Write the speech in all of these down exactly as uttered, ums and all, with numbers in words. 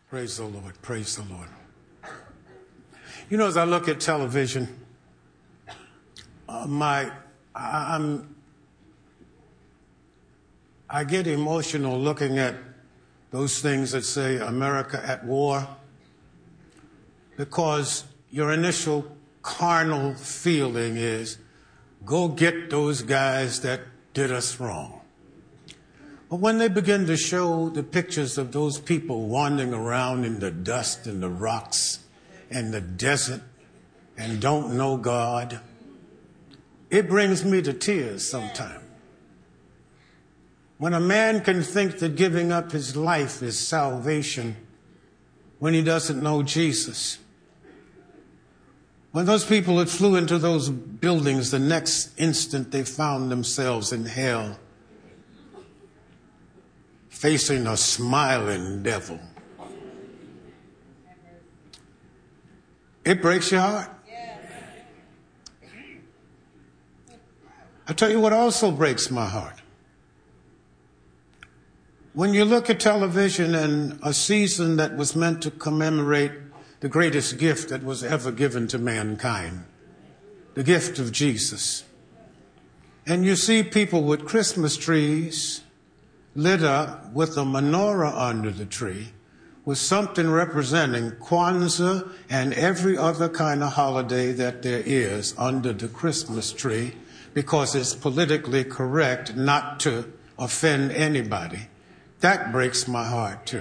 Praise the Lord. Praise the Lord. You know, as I look at television, uh, my I'm I get emotional looking at those things that say America at war, because your initial carnal feeling is, go get those guys that did us wrong. But when they begin to show the pictures of those people wandering around in the dust and the rocks and the desert and don't know God, it brings me to tears sometimes. When a man can think that giving up his life is salvation when he doesn't know Jesus. When those people that flew into those buildings, the next instant they found themselves in hell, facing a smiling devil. It breaks your heart. I tell you what also breaks my heart. When you look at television and a season that was meant to commemorate the greatest gift that was ever given to mankind, the gift of Jesus, and you see people with Christmas trees lit up with a menorah under the tree, with something representing Kwanzaa and every other kind of holiday that there is under the Christmas tree, because it's politically correct not to offend anybody. That breaks my heart too.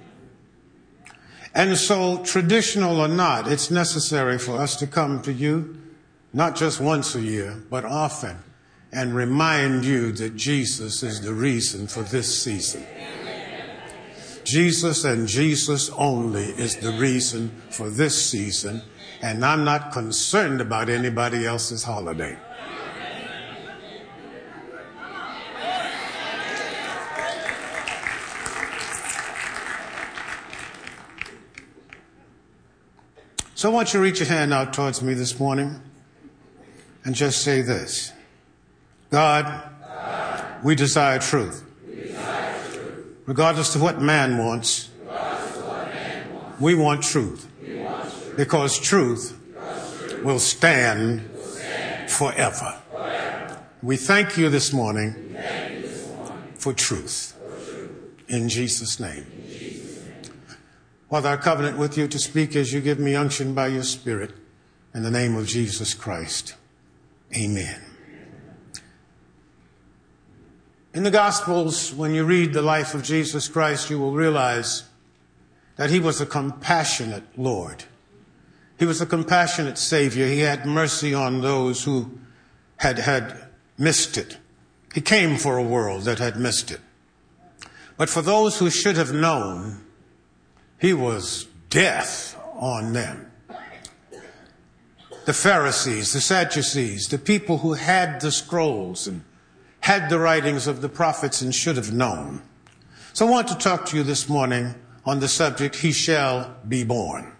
And so, traditional or not, it's necessary for us to come to you, not just once a year, but often, and remind you that Jesus is the reason for this season. Jesus and Jesus only is the reason for this season, and I'm not concerned about anybody else's holiday. So I want you to reach your hand out towards me this morning and just say this. God, God we, desire truth. we desire truth. Regardless of what man wants, what man wants we, want truth. we want truth. Because truth, truth will, stand will stand forever. forever. We thank you this morning, you this morning for, truth. for truth. In Jesus' name. Father, I covenant with you to speak as you give me unction by your Spirit. In the name of Jesus Christ. Amen. In the Gospels, when you read the life of Jesus Christ, you will realize that he was a compassionate Lord. He was a compassionate Savior. He had mercy on those who had, had missed it. He came for a world that had missed it. But for those who should have known, he was death on them. The Pharisees, the Sadducees, the people who had the scrolls and had the writings of the prophets and should have known. So I want to talk to you this morning on the subject, he shall be born.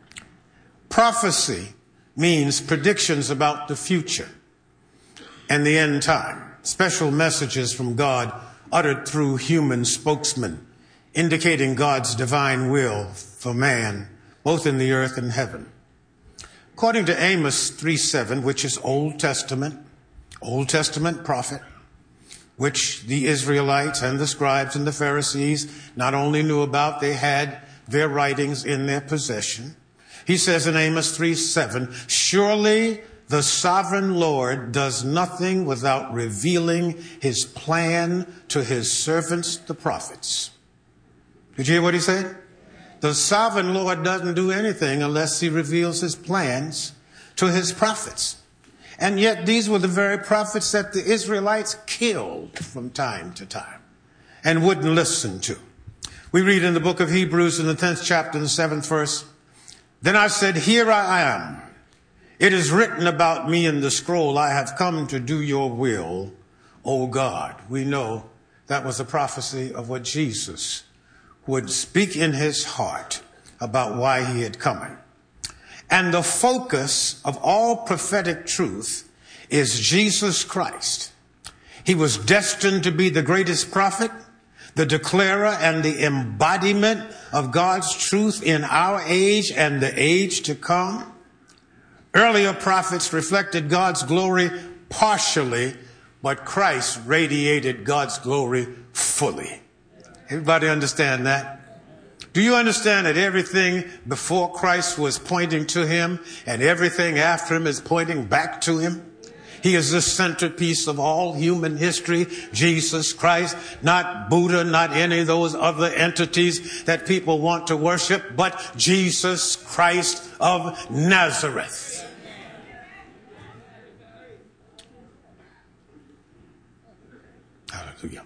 Prophecy means predictions about the future and the end time. Special messages from God uttered through human spokesmen, indicating God's divine will for man, both in the earth and heaven. According to Amos three seven, which is Old Testament, Old Testament prophet, which the Israelites and the scribes and the Pharisees not only knew about, they had their writings in their possession. He says in Amos three seven, surely the sovereign Lord does nothing without revealing his plan to his servants, the prophets. Did you hear what he said? The sovereign Lord doesn't do anything unless he reveals his plans to his prophets. And yet these were the very prophets that the Israelites killed from time to time and wouldn't listen to. We read in the book of Hebrews in the tenth chapter, the seventh verse, then I said, here I am. It is written about me in the scroll, I have come to do your will, O God. We know that was a prophecy of what Jesus would speak in his heart about why he had come. And the focus of all prophetic truth is Jesus Christ. He was destined to be the greatest prophet, the declarer and the embodiment of God's truth in our age and the age to come. Earlier prophets reflected God's glory partially, but Christ radiated God's glory fully. Everybody understand that? Do you understand that everything before Christ was pointing to him and everything after him is pointing back to him? He is the centerpiece of all human history, Jesus Christ, not Buddha, not any of those other entities that people want to worship, but Jesus Christ of Nazareth. Hallelujah.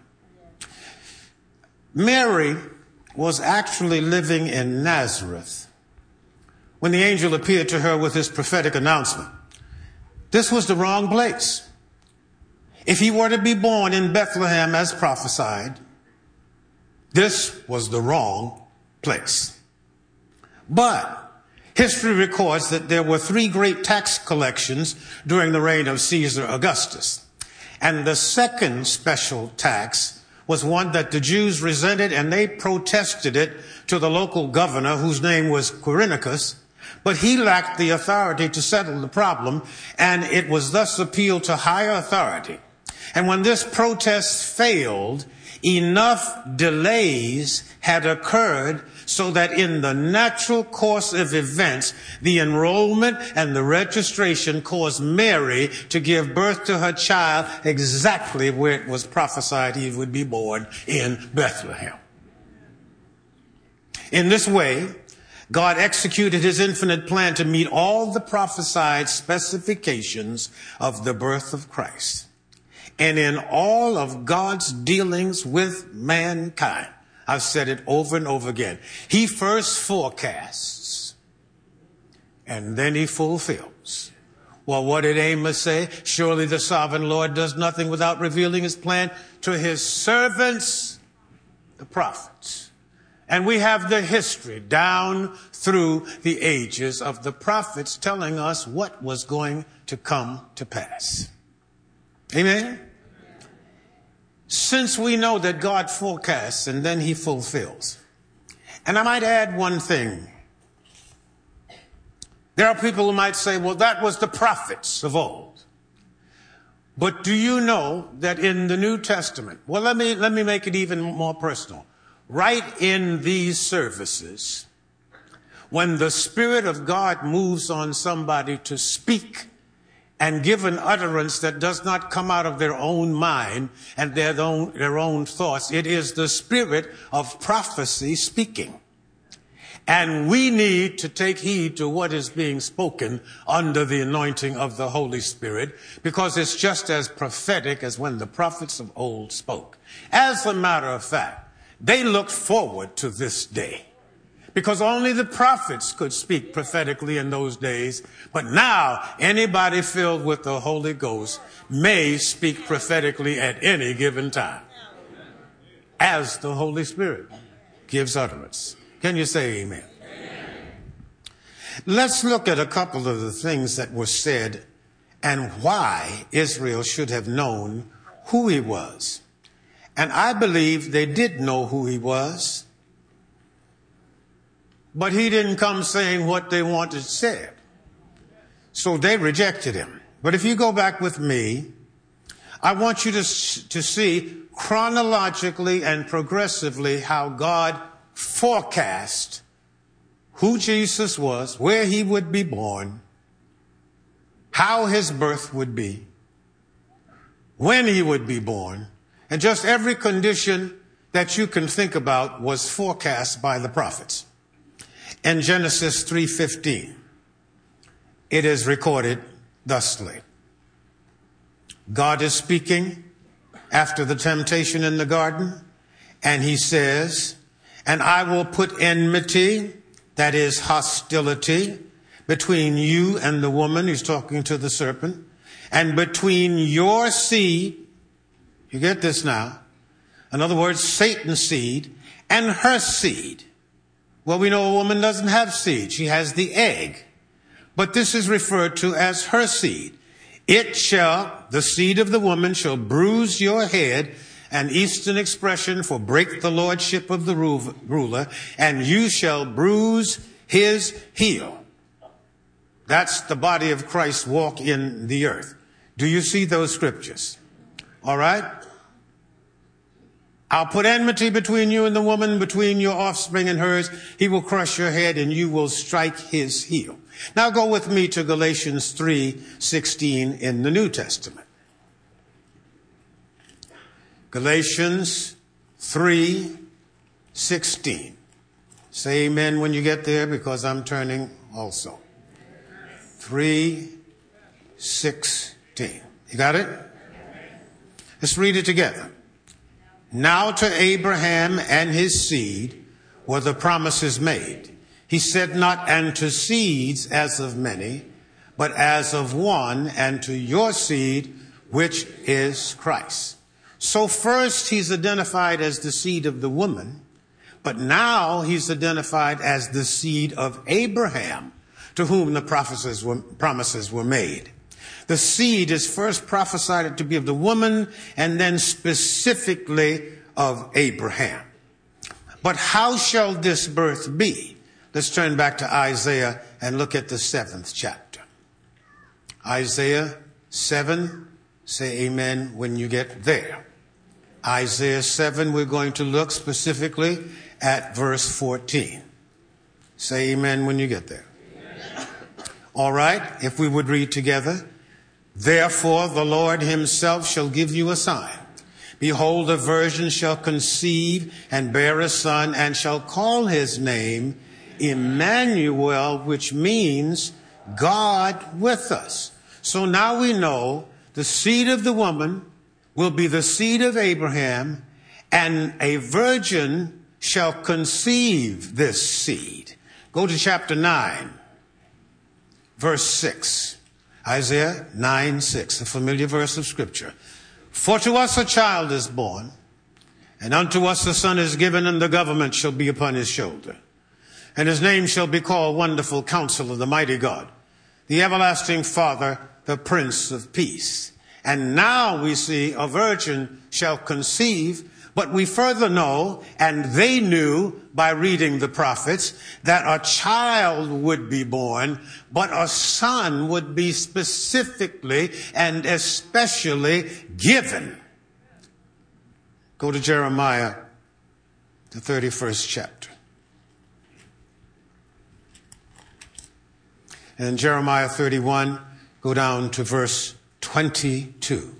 Mary was actually living in Nazareth when the angel appeared to her with his prophetic announcement. This was the wrong place. If he were to be born in Bethlehem as prophesied, this was the wrong place. But history records that there were three great tax collections during the reign of Caesar Augustus. And the second special tax was one that the Jews resented, and they protested it to the local governor, whose name was Quirinius. But he lacked the authority to settle the problem, and it was thus appealed to higher authority. And when this protest failed, enough delays had occurred so that in the natural course of events, the enrollment and the registration caused Mary to give birth to her child exactly where it was prophesied he would be born, in Bethlehem. In this way, God executed his infinite plan to meet all the prophesied specifications of the birth of Christ. And in all of God's dealings with mankind, I've said it over and over again, he first forecasts and then he fulfills. Well, what did Amos say? Surely the sovereign Lord does nothing without revealing his plan to his servants, the prophets. And we have the history down through the ages of the prophets telling us what was going to come to pass. Amen? Since we know that God forecasts and then he fulfills. And I might add one thing. There are people who might say, well, that was the prophets of old. But do you know that in the New Testament, well, let me, let me make it even more personal. Right in these services, when the Spirit of God moves on somebody to speak and give an utterance that does not come out of their own mind and their own, their own thoughts, it is the Spirit of prophecy speaking. And we need to take heed to what is being spoken under the anointing of the Holy Spirit, because it's just as prophetic as when the prophets of old spoke. As a matter of fact, they looked forward to this day, because only the prophets could speak prophetically in those days. But now anybody filled with the Holy Ghost may speak prophetically at any given time, as the Holy Spirit gives utterance. Can you say amen? Amen? Let's look at a couple of the things that were said and why Israel should have known who he was. And I believe they did know who he was, but he didn't come saying what they wanted said. So they rejected him. But if you go back with me, I want you to, to see chronologically and progressively how God forecast who Jesus was, where he would be born, how his birth would be, when he would be born, and just every condition that you can think about was forecast by the prophets. In Genesis three fifteen, it is recorded thusly. God is speaking after the temptation in the garden, and he says, and I will put enmity, that is hostility, between you and the woman, he's talking to the serpent, and between your seed, you get this now, in other words, Satan's seed, and her seed. Well, we know a woman doesn't have seed. She has the egg. But this is referred to as her seed. It shall, the seed of the woman shall bruise your head, an Eastern expression for break the lordship of the ruler, and you shall bruise his heel. That's the body of Christ walk in the earth. Do you see those scriptures? All right? I'll put enmity between you and the woman, between your offspring and hers. He will crush your head and you will strike his heel. Now go with me to Galatians three sixteen in the New Testament. Galatians three sixteen. Say amen when you get there, because I'm turning also. three sixteen. You got it? Let's read it together. Now to Abraham and his seed were the promises made. He said not, and to seeds as of many, but as of one, and to your seed, which is Christ. So first he's identified as the seed of the woman, but now he's identified as the seed of Abraham, to whom the promises were, promises were made. The seed is first prophesied to be of the woman, and then specifically of Abraham. But how shall this birth be? Let's turn back to Isaiah and look at the seventh chapter. Isaiah seven, say amen when you get there. Isaiah seven, we're going to look specifically at verse fourteen. Say amen when you get there. Amen. All right, if we would read together. Therefore the Lord himself shall give you a sign. Behold, a virgin shall conceive and bear a son, and shall call his name Emmanuel, which means God with us. So now we know the seed of the woman will be the seed of Abraham, and a virgin shall conceive this seed. Go to chapter nine, verse six. Isaiah nine six, a familiar verse of Scripture. For to us a child is born, and unto us a son is given, and the government shall be upon his shoulder. And his name shall be called Wonderful Counselor, the Mighty God, the Everlasting Father, the Prince of Peace. And now we see a virgin shall conceive, but we further know, and they knew by reading the prophets, that a child would be born, but a son would be specifically and especially given. Go to Jeremiah, the thirty-first chapter. And Jeremiah thirty-one, go down to verse twenty-two.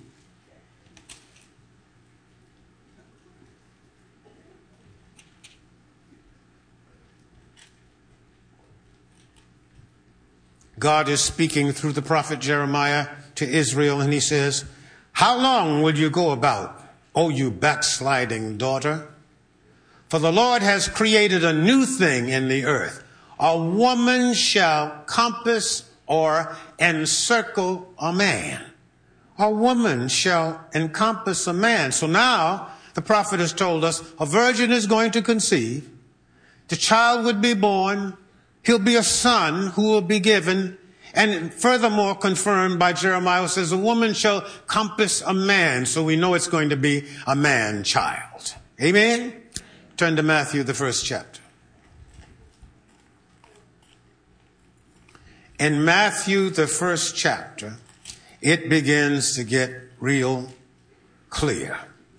God is speaking through the prophet Jeremiah to Israel, and he says, how long will you go about, O you backsliding daughter? For the Lord has created a new thing in the earth. A woman shall compass or encircle a man. A woman shall encompass a man. So now the prophet has told us a virgin is going to conceive. The child would be born. He'll be a son who will be given, and furthermore confirmed by Jeremiah, who says a woman shall compass a man. So we know it's going to be a man child. Amen? Turn to Matthew, the first chapter. In Matthew, the first chapter, it begins to get real clear.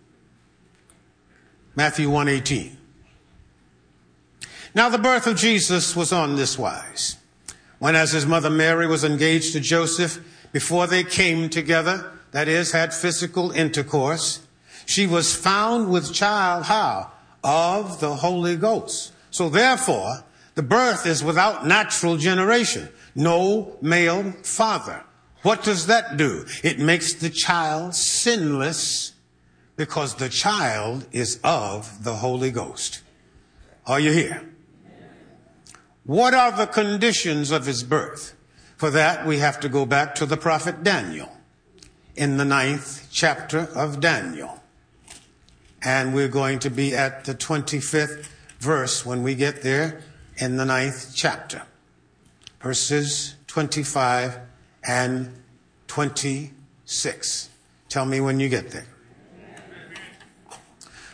Matthew one eighteen. Now the birth of Jesus was on this wise. When as his mother Mary was engaged to Joseph, before they came together, that is, had physical intercourse, she was found with child, how? Of the Holy Ghost. So therefore, the birth is without natural generation. No male father. What does that do? It makes the child sinless because the child is of the Holy Ghost. Are you here? What are the conditions of his birth? For that, we have to go back to the prophet Daniel in the ninth chapter of Daniel. And we're going to be at the twenty-fifth verse when we get there in the ninth chapter. Verses twenty-five and twenty-six. Tell me when you get there.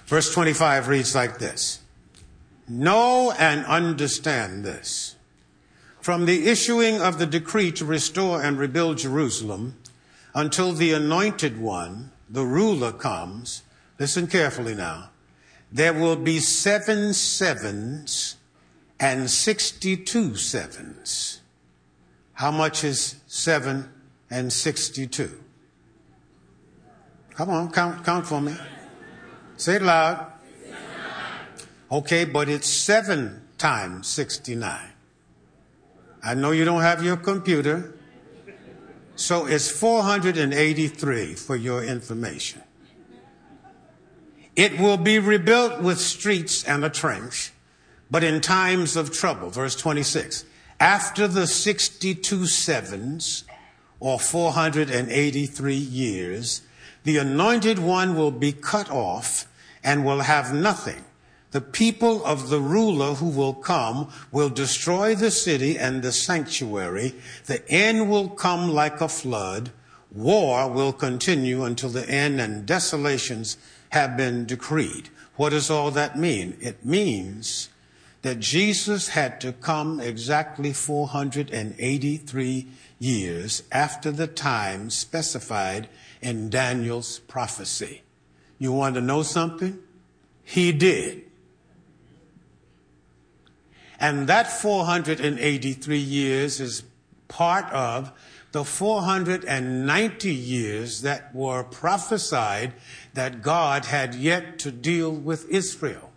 Verse twenty-five reads like this. Know and understand this. From the issuing of the decree to restore and rebuild Jerusalem until the anointed one, the ruler, comes, listen carefully now, there will be seven sevens and sixty-two sevens. How much is seven and sixty-two? Come on, count, count for me. Say it loud. Okay, but it's seven times sixty-nine. I know you don't have your computer, so it's four hundred eighty-three for your information. It will be rebuilt with streets and a trench, but in times of trouble. Verse twenty-six. After the sixty-two sevens, or four hundred eighty-three years, the anointed one will be cut off and will have nothing. The people of the ruler who will come will destroy the city and the sanctuary. The end will come like a flood. War will continue until the end, and desolations have been decreed. What does all that mean? It means that Jesus had to come exactly four hundred eighty-three years after the time specified in Daniel's prophecy. You want to know something? He did. And that four hundred eighty-three years is part of the four hundred ninety years that were prophesied that God had yet to deal with Israel.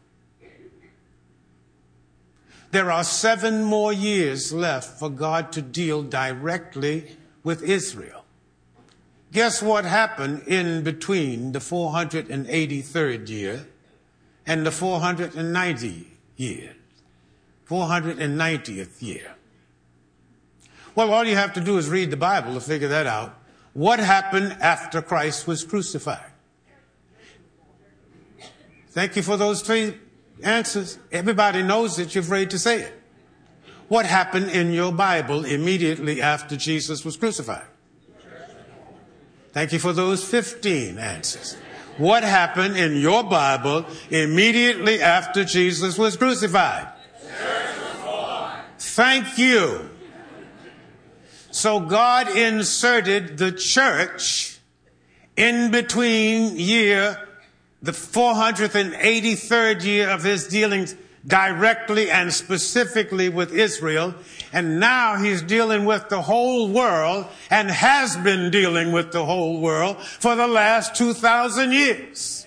There are seven more years left for God to deal directly with Israel. Guess what happened in between the four hundred eighty-third year and the four hundred ninety year? four hundred ninetieth year. Well, all you have to do is read the Bible to figure that out. What happened after Christ was crucified? Thank you for those three answers. Everybody knows it. You're afraid to say it. What happened in your Bible immediately after Jesus was crucified? Thank you for those fifteen answers. What happened in your Bible immediately after Jesus was crucified? Thank you. So God inserted the church in between year, the four hundred eighty-third year of his dealings directly and specifically with Israel. And now he's dealing with the whole world and has been dealing with the whole world for the last two thousand years.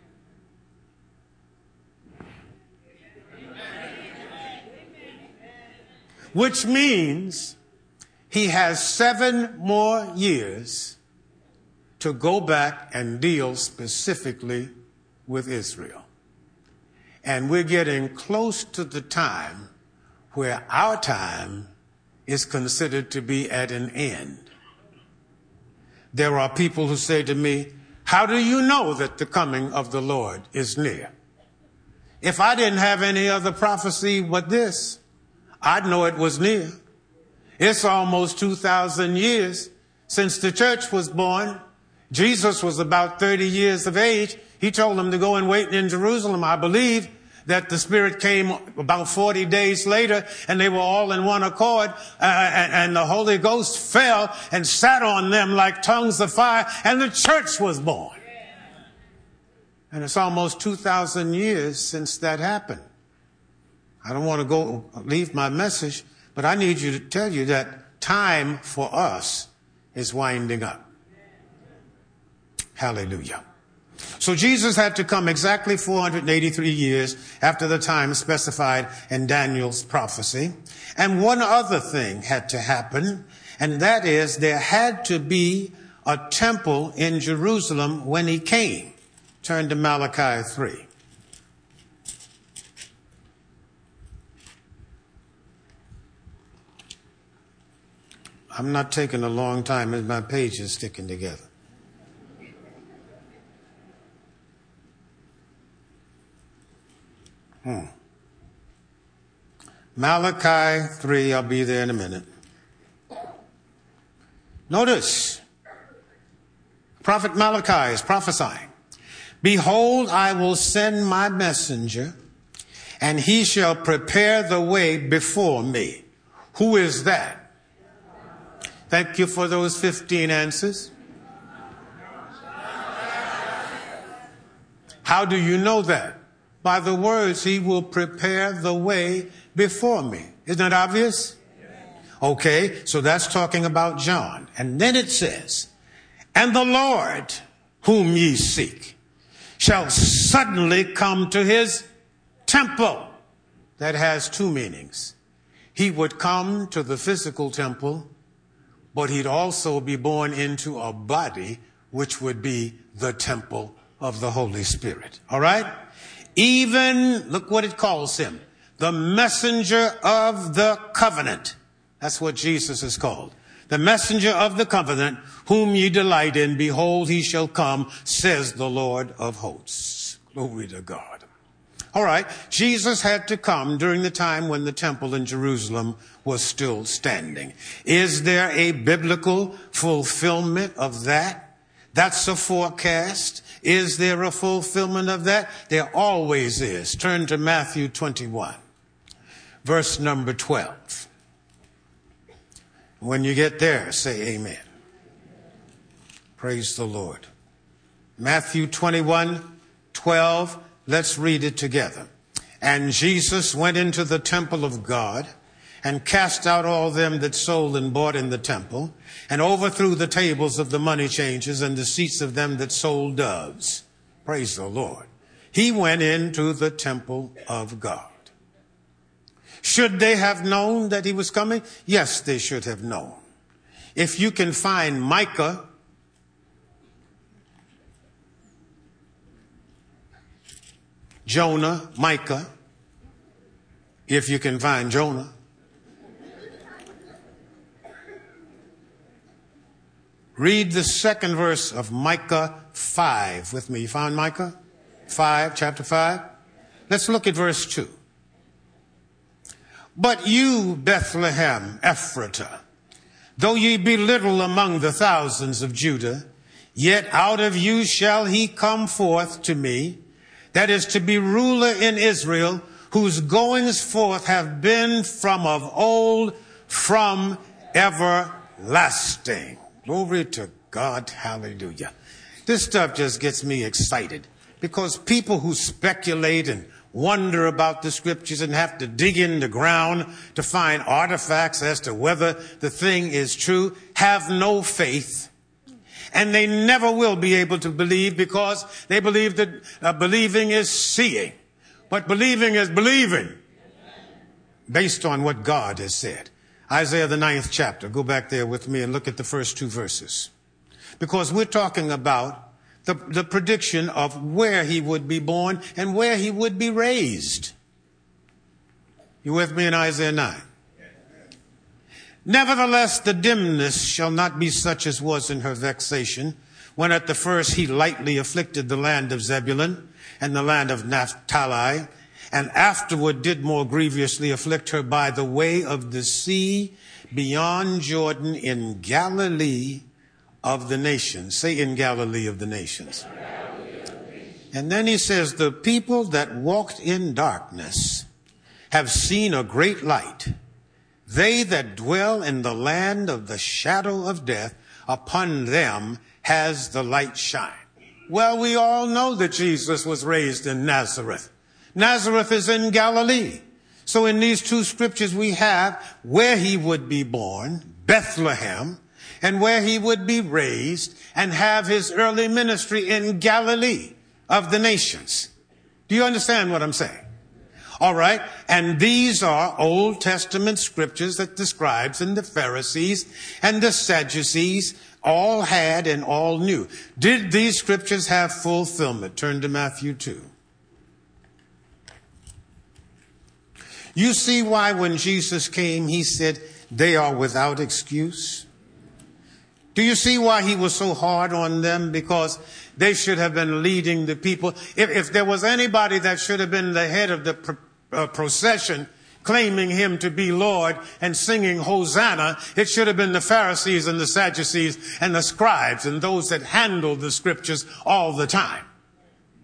Which means he has seven more years to go back and deal specifically with Israel. And we're getting close to the time where our time is considered to be at an end. There are people who say to me, how do you know that the coming of the Lord is near? If I didn't have any other prophecy but this, I'd know it was near. It's almost two thousand years since the church was born. Jesus was about thirty years of age. He told them to go and wait in Jerusalem. I believe that the Spirit came about forty days later, and they were all in one accord, uh, and, and the Holy Ghost fell and sat on them like tongues of fire, and the church was born. And it's almost two thousand years since that happened. I don't want to go leave my message, but I need you to tell you that time for us is winding up. Hallelujah. So Jesus had to come exactly four hundred eighty-three years after the time specified in Daniel's prophecy. And one other thing had to happen, and that is there had to be a temple in Jerusalem when he came. Turn to Malachi three. I'm not taking a long time as my page is sticking together. Hmm. Malachi three, I'll be there in a minute. Notice, Prophet Malachi is prophesying. Behold, I will send my messenger, and he shall prepare the way before me. Who is that? Thank you for those fifteen answers. How do you know that? By the words, he will prepare the way before me. Isn't that obvious? Okay, so that's talking about John. And then it says, and the Lord whom ye seek shall suddenly come to his temple. That has two meanings. He would come to the physical temple, but he'd also be born into a body, which would be the temple of the Holy Spirit. All right? Even, look what it calls him, the messenger of the covenant. That's what Jesus is called. The messenger of the covenant, whom ye delight in, behold, he shall come, says the Lord of hosts. Glory to God. All right, Jesus had to come during the time when the temple in Jerusalem was still standing. Is there a biblical fulfillment of that? That's a forecast. Is there a fulfillment of that? There always is. Turn to Matthew twenty-one, verse number twelve. When you get there, say amen. Praise the Lord. Matthew twenty-one, twelve. Let's read it together. And Jesus went into the temple of God and cast out all them that sold and bought in the temple, and overthrew the tables of the money changers and the seats of them that sold doves. Praise the Lord. He went into the temple of God. Should they have known that he was coming? Yes, they should have known. If you can find Micah, Jonah, Micah, if you can find Jonah, read the second verse of Micah five with me. You found Micah five, chapter five? Let's look at verse two. But you, Bethlehem, Ephratah, though ye be little among the thousands of Judah, yet out of you shall he come forth to me, that is to be ruler in Israel, whose goings forth have been from of old, from everlasting. Glory to God. Hallelujah. This stuff just gets me excited, because people who speculate and wonder about the scriptures and have to dig in the ground to find artifacts as to whether the thing is true have no faith. And they never will be able to believe, because they believe that uh, believing is seeing. But believing is believing based on what God has said. Isaiah, the ninth chapter. Go back there with me and look at the first two verses. Because we're talking about the, the prediction of where he would be born and where he would be raised. You with me in Isaiah nine? Nevertheless, the dimness shall not be such as was in her vexation, when at the first he lightly afflicted the land of Zebulun and the land of Naphtali, and afterward did more grievously afflict her by the way of the sea beyond Jordan, in Galilee of the nations. Say, in Galilee of the nations. And then he says, the people that walked in darkness have seen a great light. They that dwell in the land of the shadow of death, upon them has the light shined. Well, we all know that Jesus was raised in Nazareth. Nazareth is in Galilee. So in these two scriptures we have where he would be born, Bethlehem, and where he would be raised and have his early ministry in Galilee of the nations. Do you understand what I'm saying? All right. And these are Old Testament scriptures that the scribes and the Pharisees and the Sadducees all had and all knew. Did these scriptures have fulfillment? Turn to Matthew two. You see why when Jesus came, he said, they are without excuse? Do you see why he was so hard on them? Because they should have been leading the people. If, if there was anybody that should have been the head of the pr- uh, procession, claiming him to be Lord and singing Hosanna, it should have been the Pharisees and the Sadducees and the scribes and those that handled the scriptures all the time.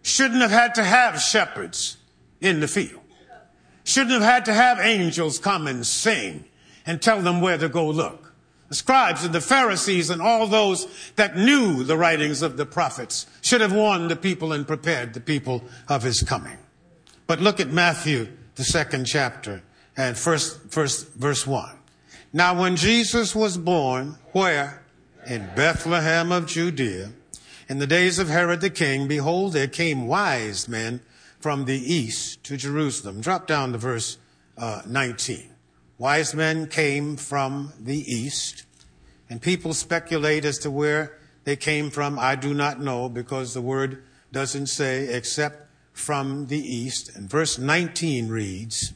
shouldn't have had to have shepherds in the field. Shouldn't have had to have angels come and sing and tell them where to go look. The scribes and the Pharisees and all those that knew the writings of the prophets should have warned the people and prepared the people of his coming. But look at Matthew, the second chapter, and first, first verse one. Now when Jesus was born, where? In Bethlehem of Judea, in the days of Herod the king, behold, there came wise men from the east to Jerusalem. Drop down to verse uh, nineteen. Wise men came from the east, and people speculate as to where they came from. I do not know, because the word doesn't say except from the east. And verse nineteen reads,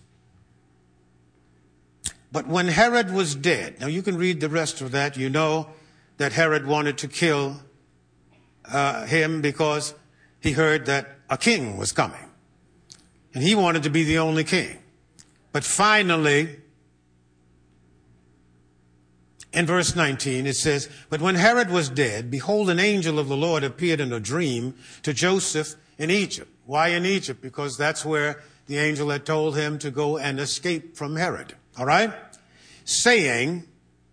but when Herod was dead, now you can read the rest of that. You know that Herod wanted to kill uh, him because he heard that a king was coming. And he wanted to be the only king. But finally, in verse nineteen, it says, but when Herod was dead, behold, an angel of the Lord appeared in a dream to Joseph in Egypt. Why in Egypt? Because that's where the angel had told him to go and escape from Herod. All right? Saying,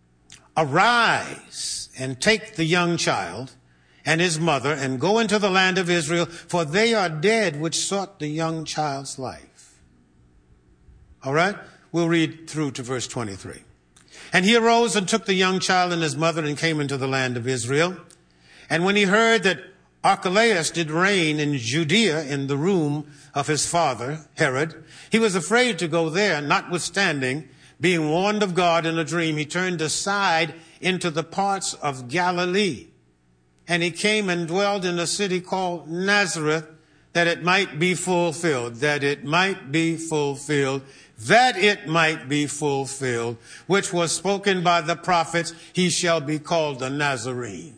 arise and take the young child and his mother and go into the land of Israel, for they are dead which sought the young child's life. All right? We'll read through to verse twenty-three. And he arose and took the young child and his mother and came into the land of Israel. And when he heard that Archelaus did reign in Judea in the room of his father, Herod, he was afraid to go there, notwithstanding, being warned of God in a dream, he turned aside into the parts of Galilee. And he came and dwelled in a city called Nazareth, that it might be fulfilled, that it might be fulfilled, that it might be fulfilled, which was spoken by the prophets, he shall be called a Nazarene.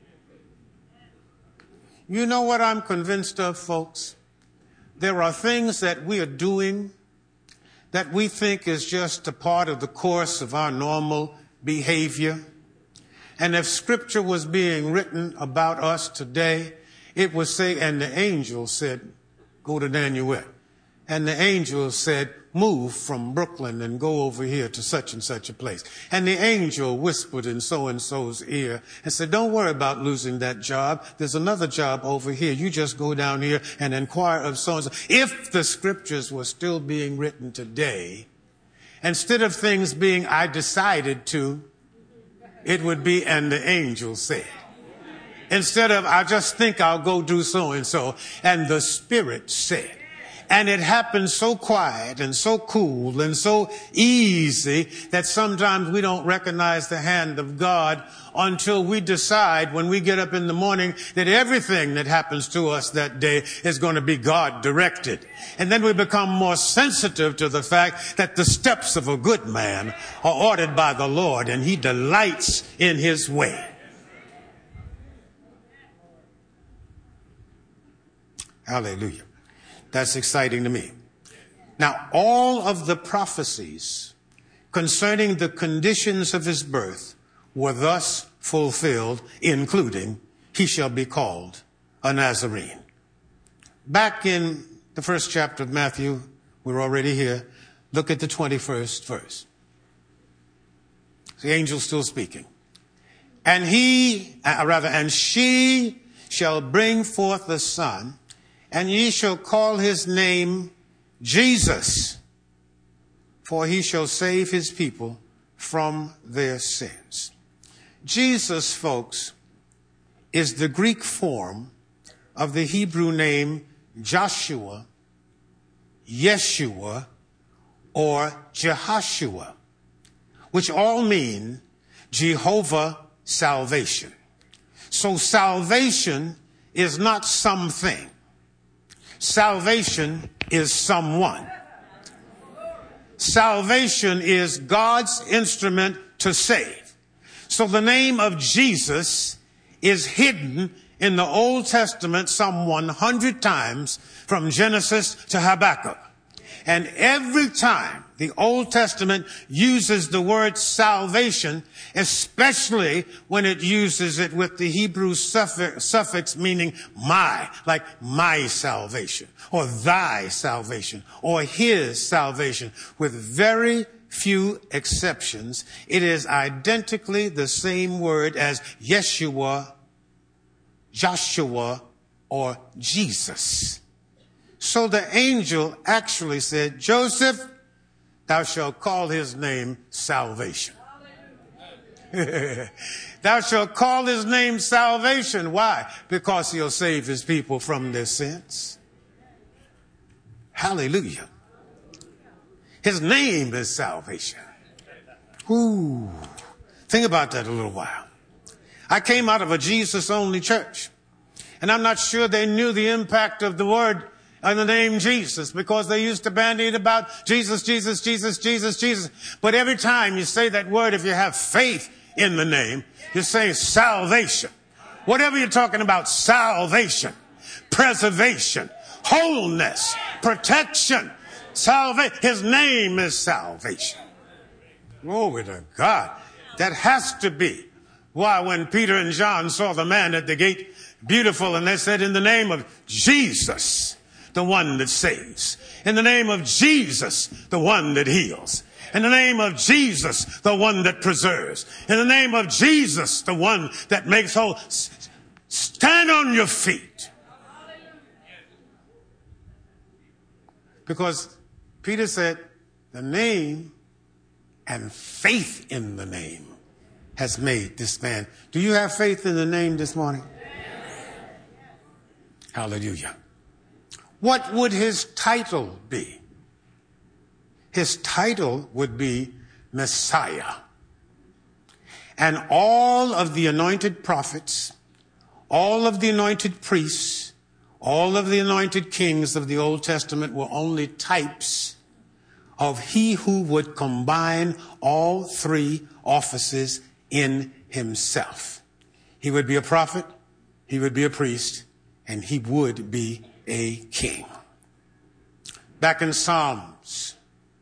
You know what I'm convinced of, folks? There are things that we are doing that we think is just a part of the course of our normal behavior. And if scripture was being written about us today, it would say, and the angel said, go to Nanuet. And the angel said, move from Brooklyn and go over here to such and such a place. And the angel whispered in so-and-so's ear and said, don't worry about losing that job. There's another job over here. You just go down here and inquire of so-and-so. If the scriptures were still being written today, instead of things being, I decided to, it would be, and the angel said. Instead of, I just think I'll go do so-and-so, and the Spirit said. And it happens so quiet and so cool and so easy that sometimes we don't recognize the hand of God until we decide when we get up in the morning that everything that happens to us that day is going to be God directed. And then we become more sensitive to the fact that the steps of a good man are ordered by the Lord and he delights in his way. Hallelujah. That's exciting to me. Now, all of the prophecies concerning the conditions of his birth were thus fulfilled, including he shall be called a Nazarene. Back in the first chapter of Matthew, we're already here. Look at the twenty-first verse. The angel's still speaking. And he, uh, rather, and she shall bring forth a son, and ye shall call his name Jesus, for he shall save his people from their sins. Jesus, folks, is the Greek form of the Hebrew name Joshua, Yeshua, or Jehoshua, which all mean Jehovah salvation. So salvation is not something. Salvation is someone. Salvation is God's instrument to save. So the name of Jesus is hidden in the Old Testament some one hundred times from Genesis to Habakkuk. And every time the Old Testament uses the word salvation, especially when it uses it with the Hebrew suffix, suffix meaning my, like my salvation, or thy salvation, or his salvation, with very few exceptions, it is identically the same word as Yeshua, Joshua, or Jesus. So the angel actually said, Joseph, thou shalt call his name salvation. Thou shalt call his name salvation. Why? Because he'll save his people from their sins. Hallelujah. His name is salvation. Ooh. Think about that a little while. I came out of a Jesus-only church, and I'm not sure they knew the impact of the word and the name Jesus, because they used to bandy it about Jesus, Jesus, Jesus, Jesus, Jesus. But every time you say that word, if you have faith in the name, you say salvation. Whatever you're talking about, salvation, preservation, wholeness, protection, salvation. His name is salvation. Glory to God. That has to be why when Peter and John saw the man at the gate, beautiful, and they said, in the name of Jesus, the one that saves. In the name of Jesus, the one that heals. In the name of Jesus, the one that preserves. In the name of Jesus, the one that makes whole. Stand on your feet. Because Peter said, the name and faith in the name has made this man. Do you have faith in the name this morning? Yes. Hallelujah. What would his title be? His title would be Messiah. And all of the anointed prophets, all of the anointed priests, all of the anointed kings of the Old Testament were only types of he who would combine all three offices in himself. He would be a prophet, he would be a priest, and he would be a king. Back in Psalms,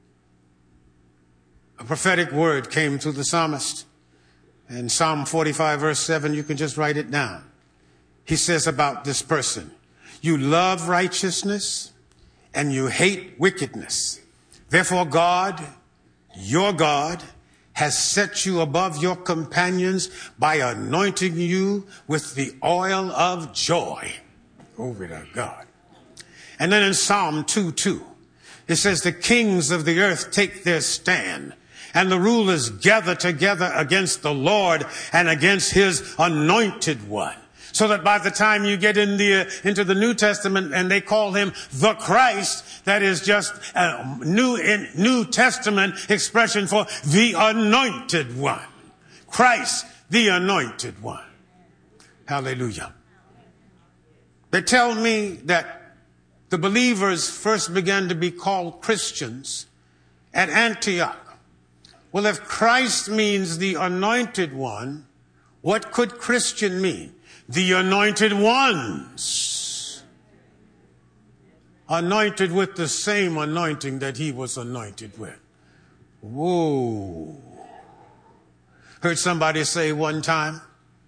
a prophetic word came to the psalmist. In Psalm forty-five, verse seven, you can just write it down. He says about this person, you love righteousness and you hate wickedness. Therefore God, your God, has set you above your companions by anointing you with the oil of joy. Glory to God. And then in Psalm two two, it says, the kings of the earth take their stand, and the rulers gather together against the Lord and against his anointed one. So that by the time you get in the, uh, into the New Testament and they call him the Christ, that is just a new, in, New Testament expression for the anointed one. Christ, the anointed one. Hallelujah. They tell me that the believers first began to be called Christians at Antioch. Well, if Christ means the anointed one, what could Christian mean? The anointed ones. Anointed with the same anointing that he was anointed with. Whoa. Heard somebody say one time,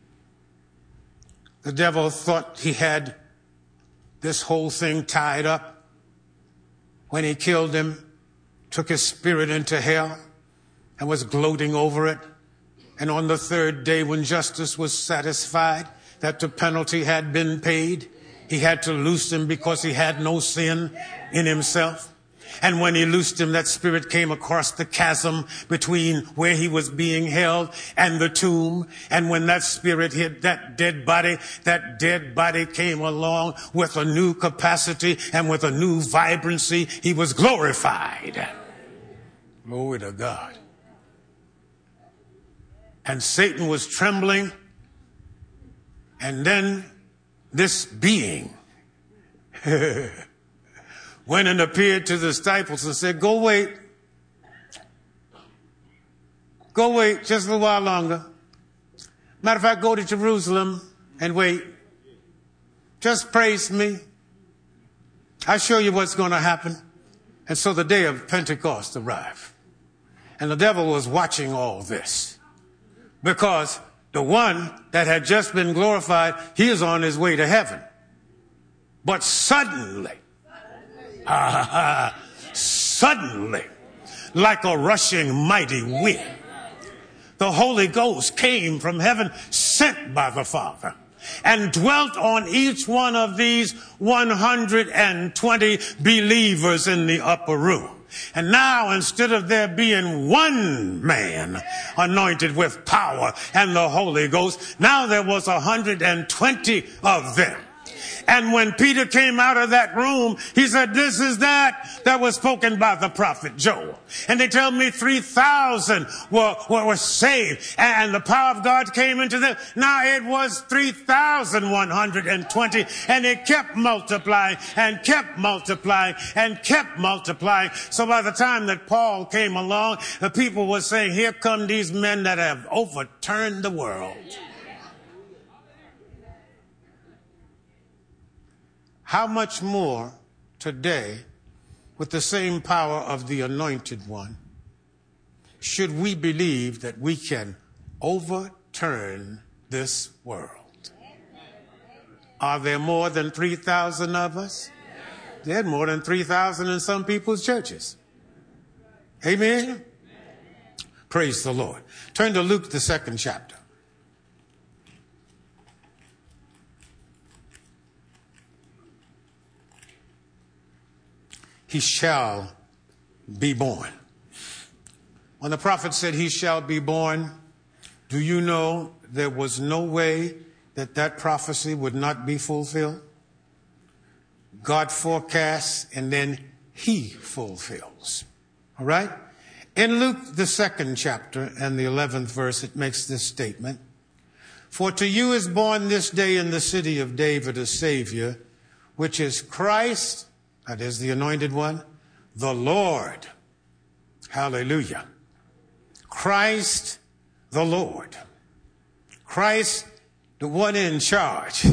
the devil thought he had this whole thing tied up when he killed him, took his spirit into hell and was gloating over it. And on the third day, when justice was satisfied, that the penalty had been paid, he had to loose him because he had no sin in himself. And when he loosed him, that spirit came across the chasm between where he was being held and the tomb. And when that spirit hit that dead body, that dead body came along with a new capacity and with a new vibrancy. He was glorified. Glory to God. And Satan was trembling. And then this being went and appeared to the disciples and said, go wait. Go wait just a little while longer. Matter of fact, go to Jerusalem and wait. Just praise me. I'll show you what's going to happen. And so the day of Pentecost arrived. And the devil was watching all this. Because the one that had just been glorified, he is on his way to heaven. But suddenly, ah, suddenly, like a rushing mighty wind, the Holy Ghost came from heaven, sent by the Father, and dwelt on each one of these one hundred twenty believers in the upper room. And now, instead of there being one man anointed with power and the Holy Ghost, now there was one hundred twenty of them. And when Peter came out of that room, he said, this is that that was spoken by the prophet Joel. And they tell me three thousand were, were, were saved, and the power of God came into them. Now it was three thousand one hundred twenty, and it kept multiplying and kept multiplying and kept multiplying. So by the time that Paul came along, the people were saying, here come these men that have overturned the world. How much more today, with the same power of the Anointed One, should we believe that we can overturn this world? Are there more than three thousand of us? There are more than three thousand in some people's churches. Amen? Praise the Lord. Turn to Luke, the second chapter. He shall be born. When the prophet said he shall be born, do you know there was no way that that prophecy would not be fulfilled? God forecasts and then he fulfills. All right? In Luke, the second chapter and the eleventh verse, it makes this statement. For to you is born this day in the city of David a Savior, which is Christ, that is the Anointed One, the Lord. Hallelujah. Christ the Lord. Christ the one in charge.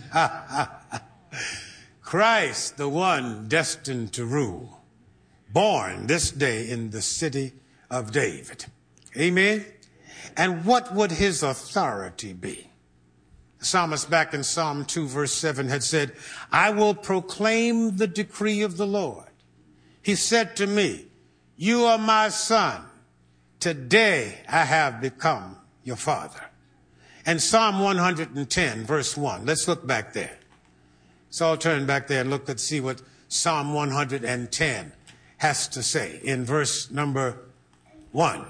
Christ the one destined to rule. Born this day in the city of David. Amen. And what would his authority be? The psalmist back in Psalm two verse seven had said, I will proclaim the decree of the Lord. He said to me, you are my son. Today I have become your father. And Psalm one hundred ten verse one. Let's look back there. So I'll turn back there and look and see what Psalm one hundred ten has to say. In verse number one,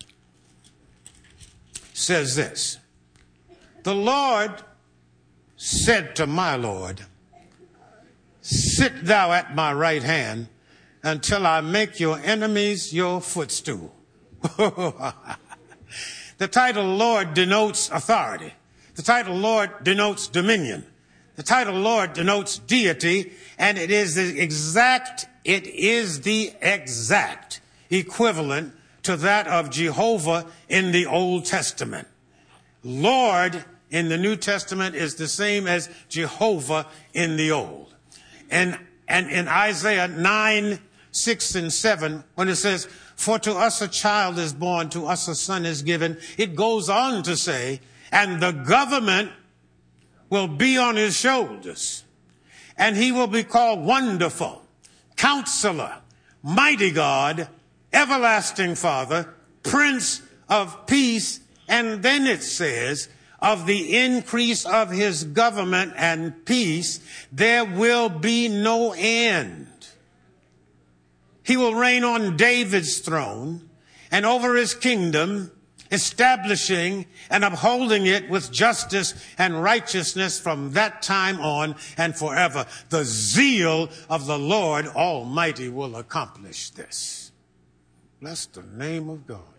says this. The Lord said to my Lord, sit thou at my right hand until I make your enemies your footstool. The title Lord denotes authority. The title Lord denotes dominion. The title Lord denotes deity, and it is the exact, it is the exact equivalent to that of Jehovah in the Old Testament. Lord in the New Testament is the same as Jehovah in the Old. And, and in Isaiah nine, six and seven, when it says, for to us a child is born, to us a son is given, it goes on to say, and the government will be on his shoulders, and he will be called Wonderful, Counselor, Mighty God, Everlasting Father, Prince of Peace. And then it says, of the increase of his government and peace, there will be no end. He will reign on David's throne and over his kingdom, establishing and upholding it with justice and righteousness from that time on and forever. The zeal of the Lord Almighty will accomplish this. Bless the name of God.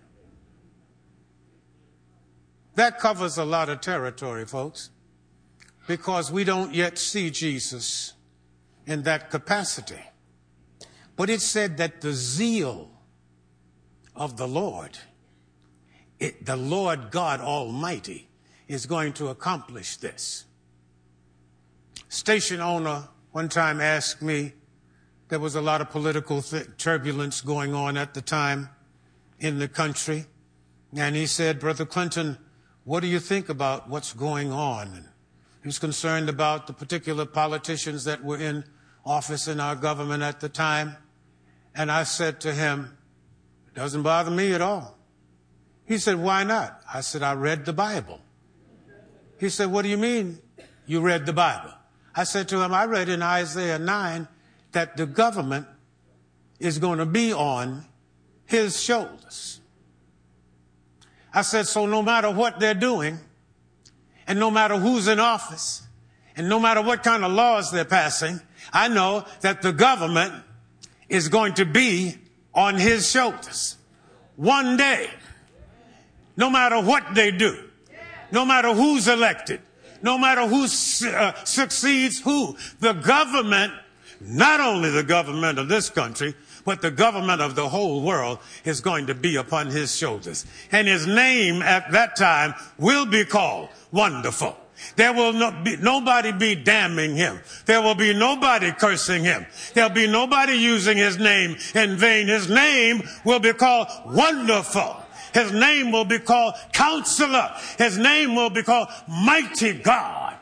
That covers a lot of territory, folks, because we don't yet see Jesus in that capacity. But it said that the zeal of the Lord, it, the Lord God Almighty, is going to accomplish this. Station owner one time asked me, There was a lot of political th- turbulence going on at the time in the country. And he said, Brother Clinton, what do you think about what's going on? And he was concerned about the particular politicians that were in office in our government at the time. And I said to him, it doesn't bother me at all. He said, why not? I said, I read the Bible. He said, what do you mean you read the Bible? I said to him, I read in Isaiah nine that the government is going to be on his shoulders. I said, so no matter what they're doing, and no matter who's in office, and no matter what kind of laws they're passing, I know that the government is going to be on his shoulders. One day, no matter what they do, no matter who's elected, no matter who uh, succeeds who, the government, not only the government of this country, but the government of the whole world is going to be upon his shoulders. And his name at that time will be called Wonderful. There will no be, nobody be damning him. There will be nobody cursing him. There'll be nobody using his name in vain. His name will be called Wonderful. His name will be called Counselor. His name will be called Mighty God.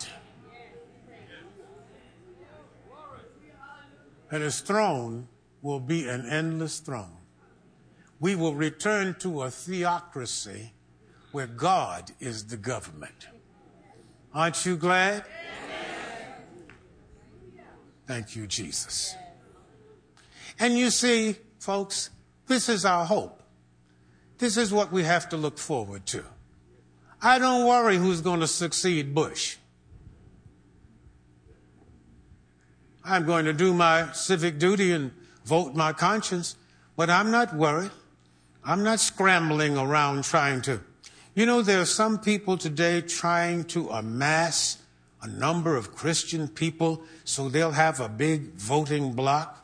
And his throne will be an endless throne. We will return to a theocracy where God is the government. Aren't you glad? Thank you, Jesus. And you see, folks, this is our hope. This is what we have to look forward to. I don't worry who's going to succeed Bush. I'm going to do my civic duty and vote my conscience, but I'm not worried. I'm not scrambling around trying to. You know, there are some people today trying to amass a number of Christian people so they'll have a big voting bloc.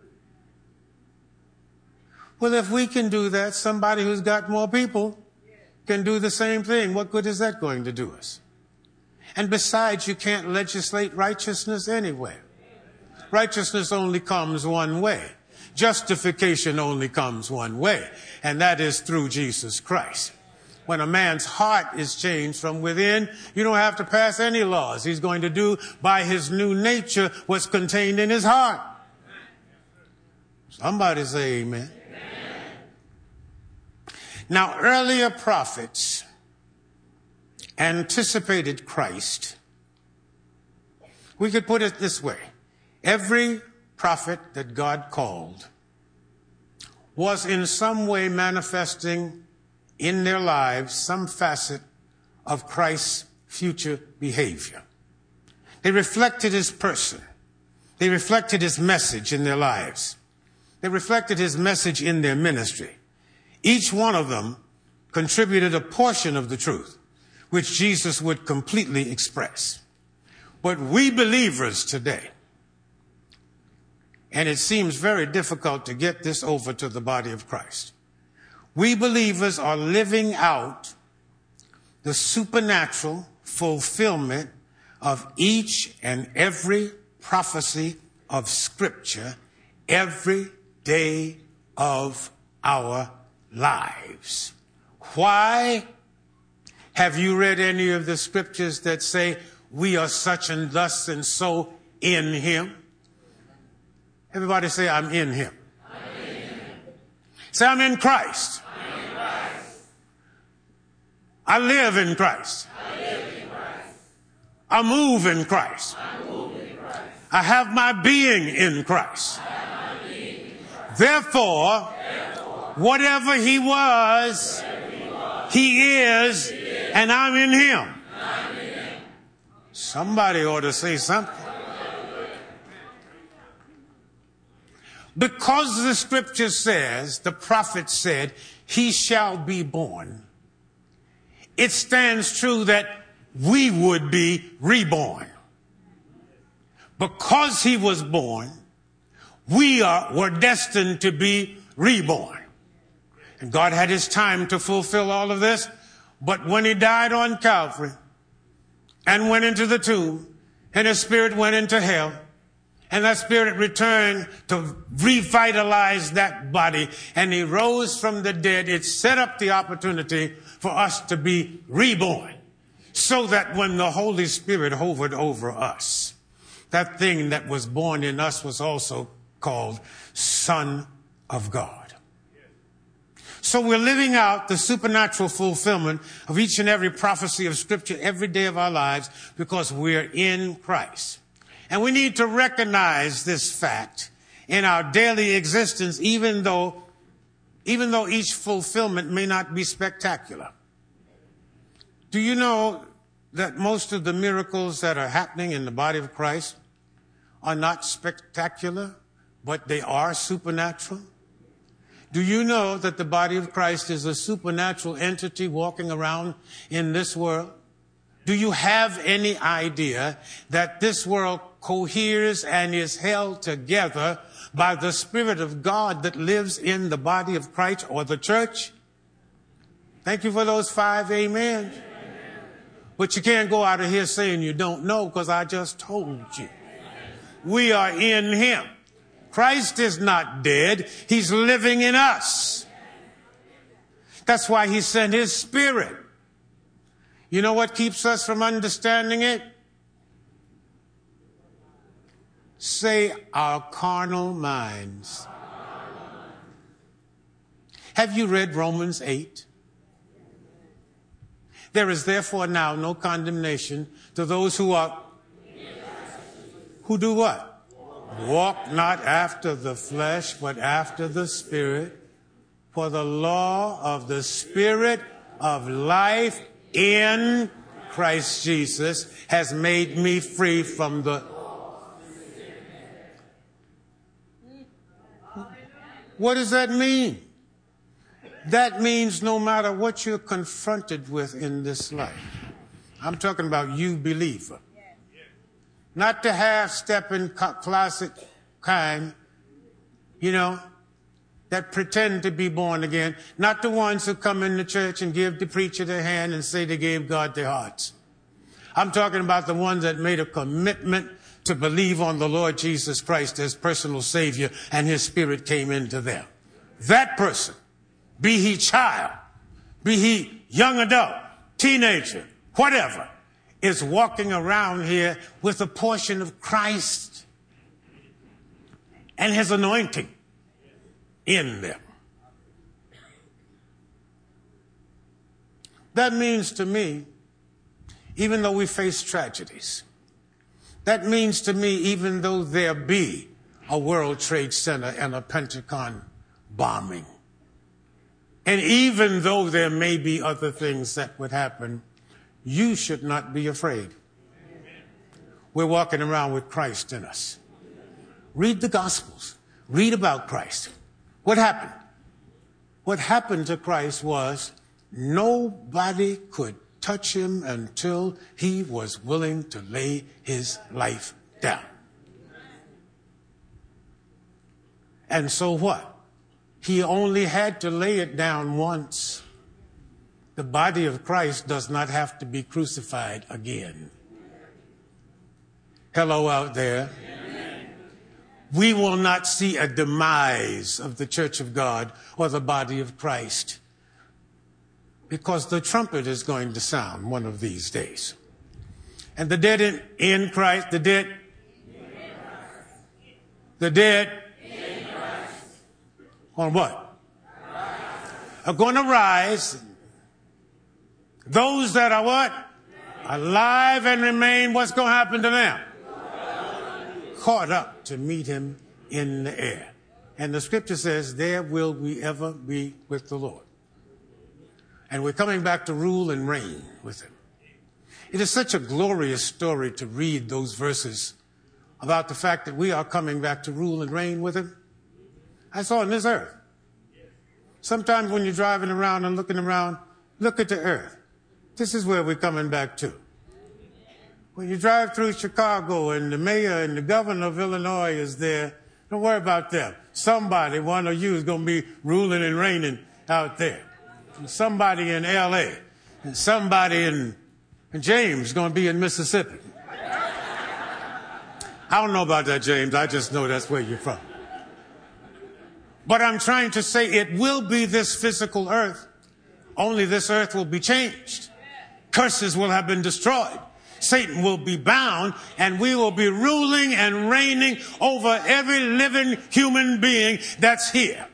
Well, if we can do that, somebody who's got more people can do the same thing. What good is that going to do us? And besides, you can't legislate righteousness anywhere. Righteousness only comes one way. Justification only comes one way, and that is through Jesus Christ. When a man's heart is changed from within, you don't have to pass any laws. He's going to do by his new nature what's contained in his heart. Somebody say amen. Now, earlier prophets anticipated Christ. We could put it this way. Every prophet that God called was in some way manifesting in their lives some facet of Christ's future behavior. They reflected his person. They reflected his message in their lives. They reflected his message in their ministry. Each one of them contributed a portion of the truth, which Jesus would completely express. But we believers today, and it seems very difficult to get this over to the body of Christ, we believers are living out the supernatural fulfillment of each and every prophecy of Scripture every day of our lives. Why? Have you read any of the scriptures that say we are such and thus and so in him? Everybody say, I'm in him. I'm in him. Say, I'm in Christ. I'm in Christ. I live in Christ. I live in Christ. I move in Christ. I move in Christ. I have my being in Christ. I have my being in Christ. Therefore, Whatever he was, Whatever he, was he, is, he is, and I'm in him. I'm in him. Somebody ought to say something. Because the scripture says, the prophet said, he shall be born, it stands true that we would be reborn. Because he was born, we are, were destined to be reborn. And God had his time to fulfill all of this. But when he died on Calvary and went into the tomb and his spirit went into hell And that spirit returned to revitalize that body. And he rose from the dead. It set up the opportunity for us to be reborn. So that when the Holy Spirit hovered over us, that thing that was born in us was also called Son of God. So we're living out the supernatural fulfillment of each and every prophecy of Scripture every day of our lives because we're in Christ. And we need to recognize this fact in our daily existence, even though, even though each fulfillment may not be spectacular. Do you know that most of the miracles that are happening in the body of Christ are not spectacular, but they are supernatural? Do you know that the body of Christ is a supernatural entity walking around in this world? Do you have any idea that this world coheres and is held together by the Spirit of God that lives in the body of Christ or the church? Thank you for those five amens. Amen. But you can't go out of here saying you don't know because I just told you. We are in him. Christ is not dead. He's living in us. That's why he sent his Spirit. You know what keeps us from understanding it? Say our carnal minds. Have you read Romans eight? There is therefore now no condemnation to those who are, who do what? Walk not after the flesh, but after the Spirit. For the law of the Spirit of life in Christ Jesus has made me free from the... What does that mean? That means no matter what you're confronted with in this life. I'm talking about you, believer. Not the half-stepping classic kind, you know, that pretend to be born again. Not the ones who come in the church and give the preacher their hand and say they gave God their hearts. I'm talking about the ones that made a commitment to believe on the Lord Jesus Christ as personal Savior and his Spirit came into them. That person, be he child, be he young adult, teenager, whatever, is walking around here with a portion of Christ and his anointing in them. That means to me, even though we face tragedies, that means to me, even though there be a World Trade Center and a Pentagon bombing, and even though there may be other things that would happen, you should not be afraid. We're walking around with Christ in us. Read the Gospels. Read about Christ. What happened? What happened to Christ was nobody could touch him until he was willing to lay his life down. And so what? He only had to lay it down once. The body of Christ does not have to be crucified again. Hello out there. Amen. We will not see a demise of the Church of God or the body of Christ because the trumpet is going to sound one of these days. And the dead in, in Christ, the dead, the dead in Christ. On what? Christ. Are going to rise. Those that are what? Alive and remain, what's going to happen to them? Caught up to meet him in the air. And the scripture says, there will we ever be with the Lord. And we're coming back to rule and reign with him. It is such a glorious story to read those verses about the fact that we are coming back to rule and reign with him. I saw on this earth. Sometimes when you're driving around and looking around, look at the earth. This is where we're coming back to. When you drive through Chicago and the mayor and the governor of Illinois is there, don't worry about them. Somebody, one of you, is going to be ruling and reigning out there. And somebody in L A and somebody in and James is going to be in Mississippi. I don't know about that, James. I just know that's where you're from. But I'm trying to say it will be this physical earth. Only this earth will be changed. Curses will have been destroyed. Satan will be bound, and we will be ruling and reigning over every living human being that's here.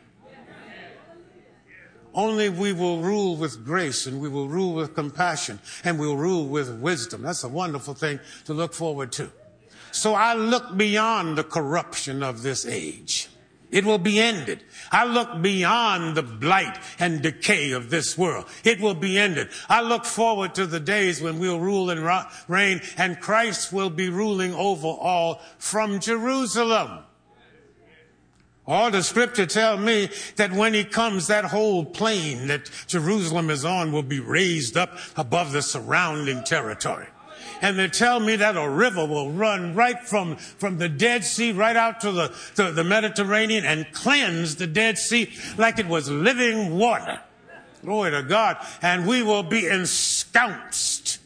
Only we will rule with grace, and we will rule with compassion, and we'll rule with wisdom. That's a wonderful thing to look forward to. So I look beyond the corruption of this age. It will be ended. I look beyond the blight and decay of this world. It will be ended. I look forward to the days when we'll rule and reign, and Christ will be ruling over all from Jerusalem. All the scripture tell me that when he comes, that whole plain that Jerusalem is on will be raised up above the surrounding territory. And they tell me that a river will run right from, from the Dead Sea right out to the, to the Mediterranean and cleanse the Dead Sea like it was living water. Glory to God. And we will be ensconced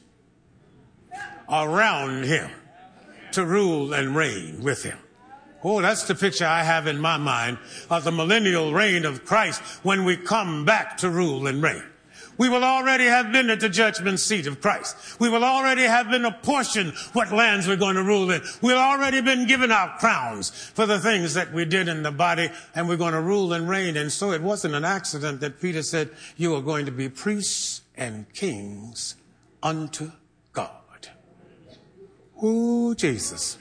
around him to rule and reign with him. Oh, that's the picture I have in my mind of the millennial reign of Christ when we come back to rule and reign. We will already have been at the judgment seat of Christ. We will already have been apportioned what lands we're going to rule in. We've already been given our crowns for the things that we did in the body, and we're going to rule and reign. And so it wasn't an accident that Peter said, you are going to be priests and kings unto God. Ooh, Jesus.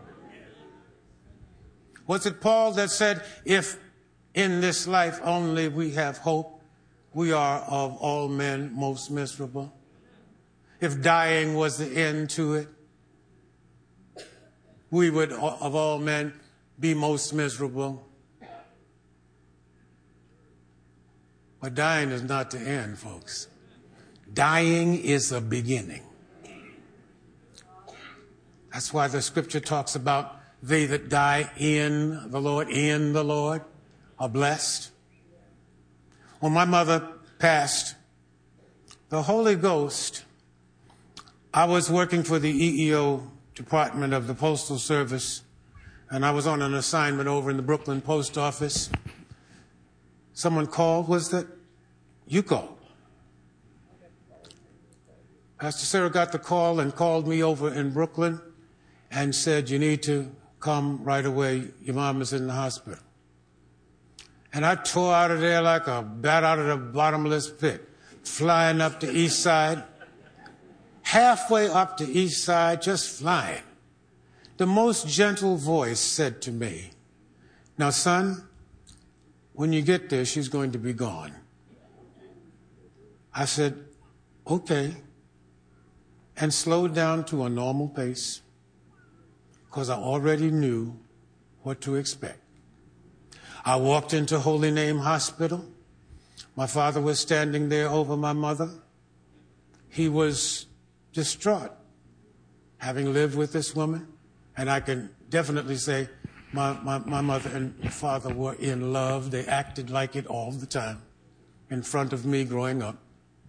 Was it Paul that said, if in this life only we have hope, we are of all men most miserable? If dying was the end to it, we would of all men be most miserable. But dying is not the end, folks. Dying is a beginning. That's why the scripture talks about they that die in the Lord, in the Lord, are blessed. When my mother passed, the Holy Ghost, I was working for the E E O department of the Postal Service, and I was on an assignment over in the Brooklyn Post Office. Someone called. Was that you called? Pastor Sarah got the call and called me over in Brooklyn and said, you need to come right away. Your mom is in the hospital. And I tore out of there like a bat out of the bottomless pit, flying up the east side, halfway up the east side, just flying. The most gentle voice said to me, now, son, when you get there, she's going to be gone. I said, okay, and slowed down to a normal pace because I already knew what to expect. I walked into Holy Name Hospital. My father was standing there over my mother. He was distraught, having lived with this woman. And I can definitely say my, my, my mother and father were in love. They acted like it all the time in front of me growing up.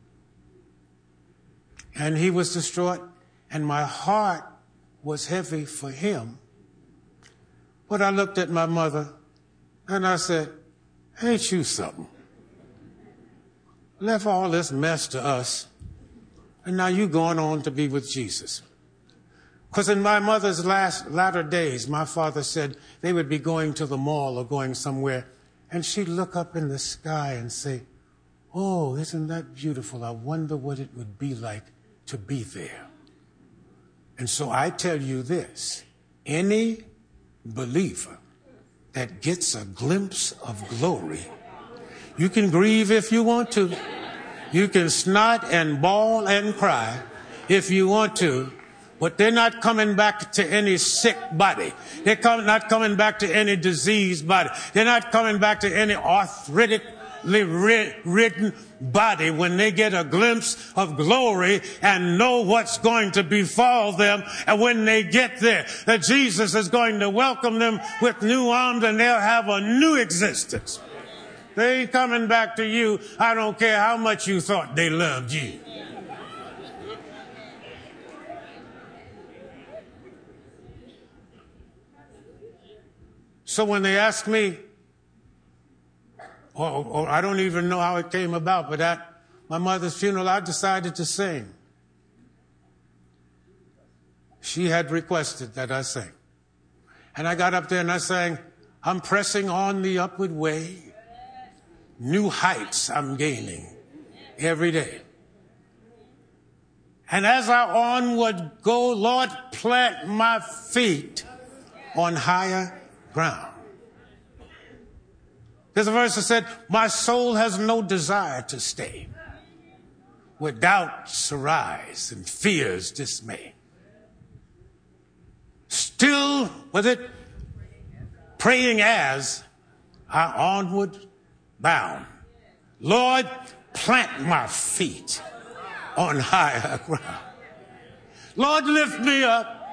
And he was distraught, and my heart was heavy for him. But I looked at my mother, and I said, ain't you something? Left all this mess to us, and now you going on to be with Jesus. Because in my mother's last latter days, my father said they would be going to the mall or going somewhere, and she'd look up in the sky and say, oh, isn't that beautiful? I wonder what it would be like to be there. And so I tell you this, any believer that gets a glimpse of glory, you can grieve if you want to. You can snot and bawl and cry if you want to, but they're not coming back to any sick body. They're come, not coming back to any diseased body. They're not coming back to any arthritically ridden body when they get a glimpse of glory and know what's going to befall them. And when they get there, that Jesus is going to welcome them with new arms and they'll have a new existence. They ain't coming back to you. I don't care how much you thought they loved you. So when they ask me, or, or I don't even know how it came about, but at my mother's funeral, I decided to sing. She had requested that I sing. And I got up there and I sang, I'm pressing on the upward way. New heights I'm gaining every day. And as I onward go, Lord, plant my feet on higher ground. There's a verse that said, my soul has no desire to stay where doubts arise and fears dismay. Still with it, praying as I onward bound. Lord, plant my feet on higher ground. Lord, lift me up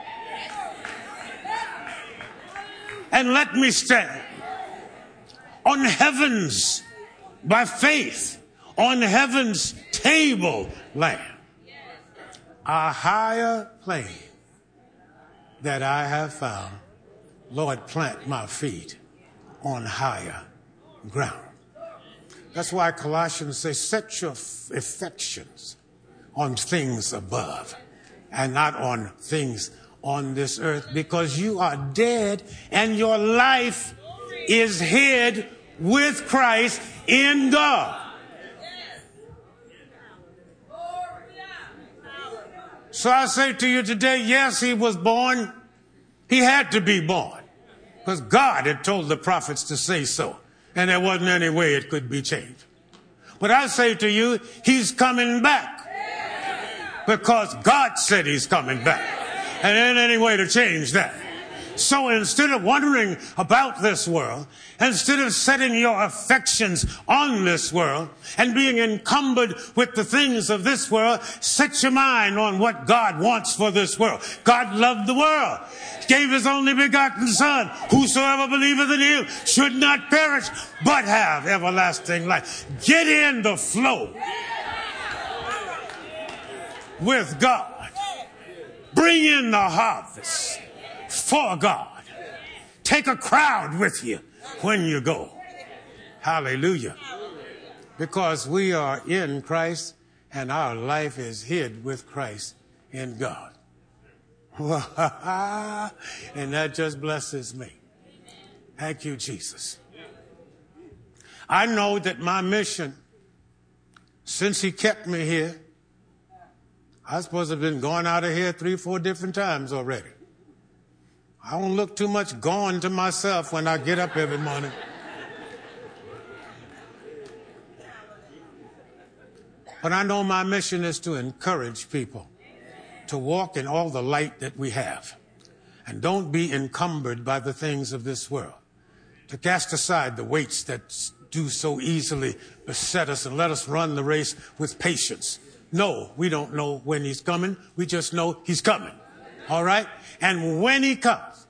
and let me stand on heaven's, by faith, on heaven's table land, a higher plane that I have found. Lord, plant my feet on higher ground. That's why Colossians says, set your affections on things above and not on things on this earth, because you are dead and your life is hid with Christ in God. So I say to you today, yes, he was born. He had to be born because God had told the prophets to say so, and there wasn't any way it could be changed. But I say to you, he's coming back because God said he's coming back, and there ain't any way to change that. So instead of wondering about this world, instead of setting your affections on this world and being encumbered with the things of this world, set your mind on what God wants for this world. God loved the world, gave his only begotten Son. Whosoever believeth in him should not perish, but have everlasting life. Get in the flow with God. Bring in the harvest for God. Take a crowd with you when you go. Hallelujah. Because we are in Christ and our life is hid with Christ in God. And that just blesses me. Thank you, Jesus. I know that my mission, since he kept me here, I suppose I've been going out of here three, four different times already. I don't look too much gone to myself when I get up every morning. But I know my mission is to encourage people to walk in all the light that we have. And don't be encumbered by the things of this world. To cast aside the weights that do so easily beset us and let us run the race with patience. No, we don't know when he's coming. We just know he's coming. All right? And when he comes,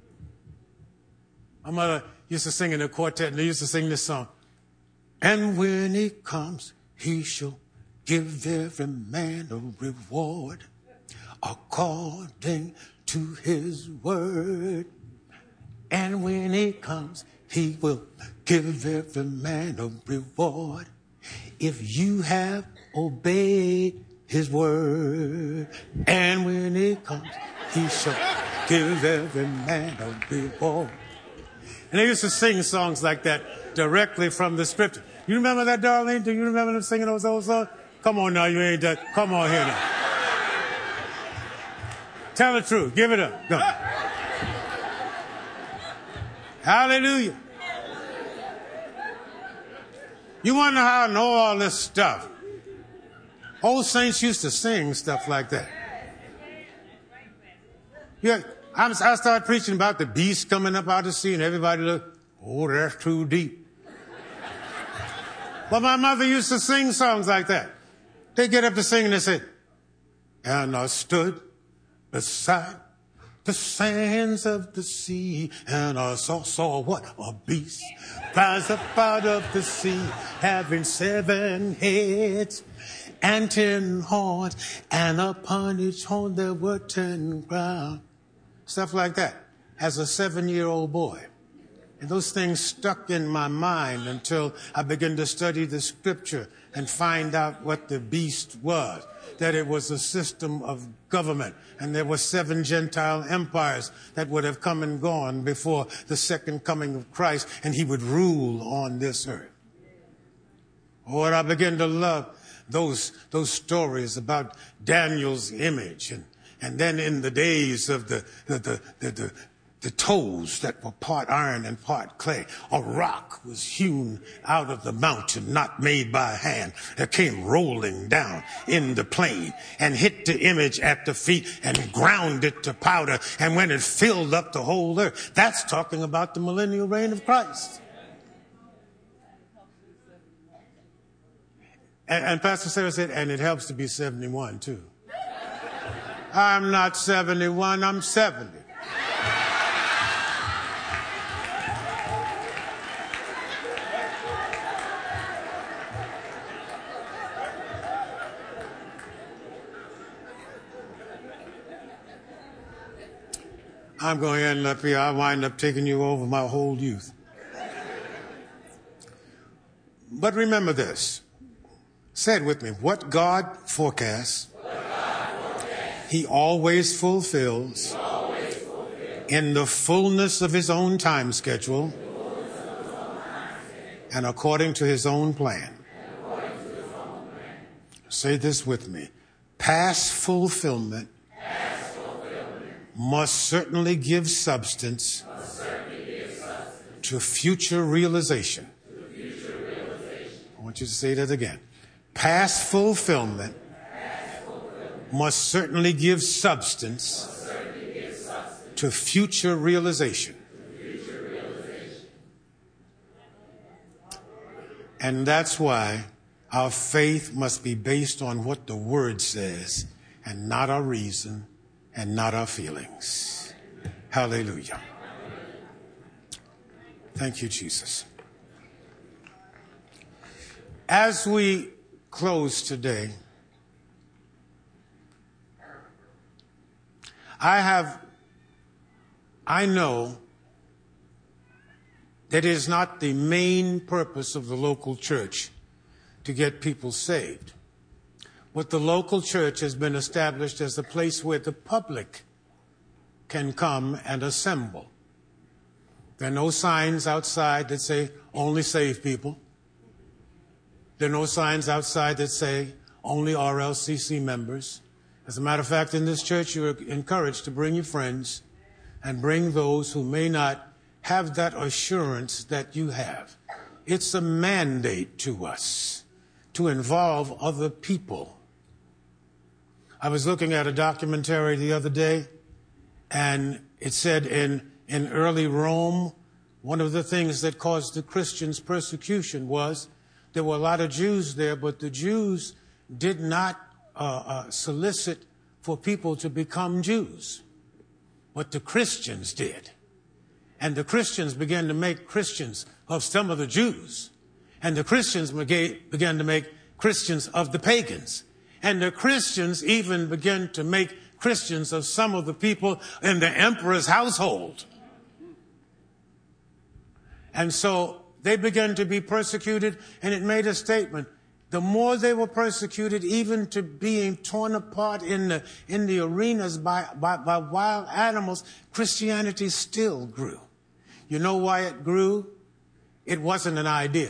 my mother used to sing in a quartet, and they used to sing this song. And when he comes, he shall give every man a reward according to his word. And when he comes, he will give every man a reward if you have obeyed his word. And when he comes, he shall give every man a reward. And they used to sing songs like that directly from the scripture. You remember that, Darlene? Do you remember them singing those old songs? Come on now, you ain't that. Come on here now. Tell the truth. Give it up. Go. Hallelujah. You wonder how I know all this stuff. Old saints used to sing stuff like that. Yeah, I started preaching about the beast coming up out of the sea, and everybody looked, oh, that's too deep. But my mother used to sing songs like that. They get up to sing and they say, and I stood beside the sands of the sea, and I saw, saw what? A beast rise up out of the sea, having seven heads and ten horns, and upon each horn there were ten crowns. Stuff like that. As a seven-year-old boy. And those things stuck in my mind until I began to study the scripture and find out what the beast was, that it was a system of government. And there were seven Gentile empires that would have come and gone before the second coming of Christ, and he would rule on this earth. Oh, and I began to love those, those stories about Daniel's image. And, and then in the days of the, the, the, the, the The toes that were part iron and part clay. A rock was hewn out of the mountain, not made by hand. It came rolling down in the plain and hit the image at the feet and ground it to powder. And when it filled up the whole earth, that's talking about the millennial reign of Christ. And, and Pastor Sarah said, and it helps to be seventy-one too. I'm not seventy-one, I'm seventy. I'm going to end up here. I wind up taking you over my whole youth. But remember this. Say it with me. What God forecasts, what God forecasts he, always fulfills, he always fulfills in the fullness of his own time schedule, and according to his own plan. Say this with me. Past fulfillment must certainly give substance, certainly give substance to, future realization. to future realization. I want you to say that again. Past fulfillment, Past fulfillment must certainly give substance, certainly give substance to, future realization. to future realization. And that's why our faith must be based on what the Word says and not our reason and not our feelings. Hallelujah. Thank you, Jesus. As we close today, I have, I know that it is not the main purpose of the local church to get people saved. But the local church has been established as a place where the public can come and assemble. There are no signs outside that say only saved people. There are no signs outside that say only R L C C members. As a matter of fact, in this church, you are encouraged to bring your friends and bring those who may not have that assurance that you have. It's a mandate to us to involve other people. I was looking at a documentary the other day, and it said in, in early Rome, one of the things that caused the Christians persecution was there were a lot of Jews there, but the Jews did not uh, uh, solicit for people to become Jews. But the Christians did. And the Christians began to make Christians of some of the Jews. And the Christians began to make Christians of the pagans. And the Christians even began to make Christians of some of the people in the emperor's household. And so they began to be persecuted, and it made a statement. The more they were persecuted, even to being torn apart in the, in the arenas by, by, by wild animals, Christianity still grew. You know why it grew? It wasn't an idea.